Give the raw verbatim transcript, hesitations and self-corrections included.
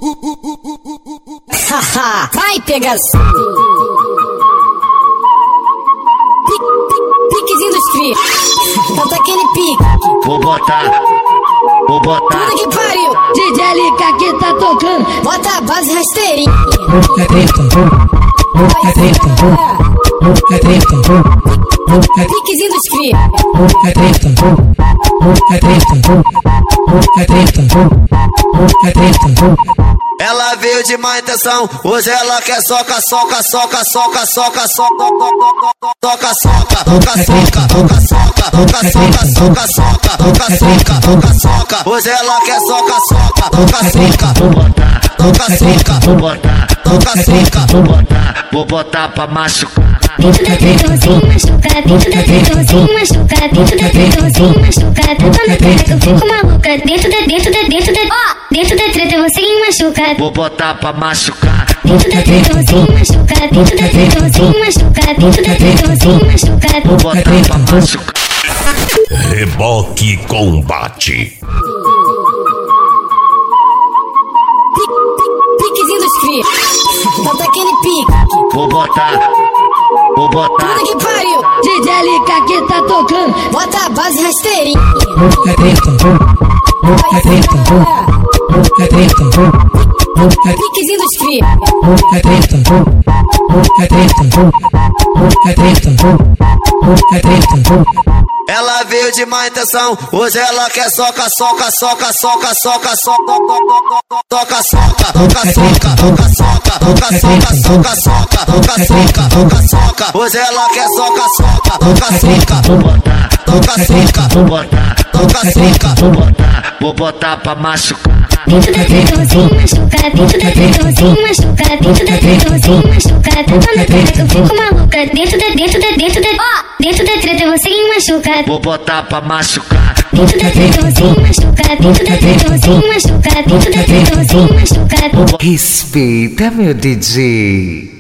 Haha, vai pegação. Piquezinho dos cria. Bota aquele pique. Vou botar, vou botar. Puta que pariu. D J L K que tá tocando. Bota a base rasteirinha. É treta, é treta, é treta, Piquezinho dos cria. é treta, é treta, é treta, é treta. Ela veio de má intenção, hoje ela quer soca, soca, soca, soca, soca, soca, soca, soca, soca, soca, soca, soca, soca, soca, soca, soca, soca, soca, soca, soca. Hoje ela quer soca, soca, soca, soca, vou botar, soca, soca, vou botar, soca, soca, vou botar, vou botar pra machucar. Dentro da tretãozinho machuca, dentro da tretãozinho machuca, dentro da tretãozinho machuca, tapa na cara que eu fico maluca. Dentro da, dentro da, dentro da, ó, dentro da tretãozinho machuca. Vou botar pra machucar. Dentro da tretãozinho machuca, dentro da tretãozinho machuca, dentro da tretãozinho machuca. Vou botar pra machucar. Reboque Combate. Piquezinho dos cria. Bota aquele pique. Vou botar, vou botar. Puta que pariu. D J L K que tá tocando. Bota a base rasteirinha. É treta, é treta, é treta, Piquezinho dos cria. é treta, é treta, é treta, é treta. Ela veio de má intenção, hoje ela quer soca, soca, soca, soca, soca, soca, soca, soca, soca, soca, soca, soca, soca, soca, soca, soca, soca, soca, soca, soca. Hoje ela quer soca, soca, soca, soca, vou botar, soca, soca, vou botar, soca, soca, vou botar, vou botar pra machucar. Dentro da tretãozinho machuca, dentro da tretãozinho machuca, dentro da tretãozinho machuca, tapa na cara que eu fico maluca. Dentro da, dentro da, dentro da, ó, dentro da tretãozinho machuca. Vou botar pra machucar. Dentro da tretãozinho machuca, dentro da tretãozinho machuca, dentro da tretãozinho machuca. Respeita, meu D J.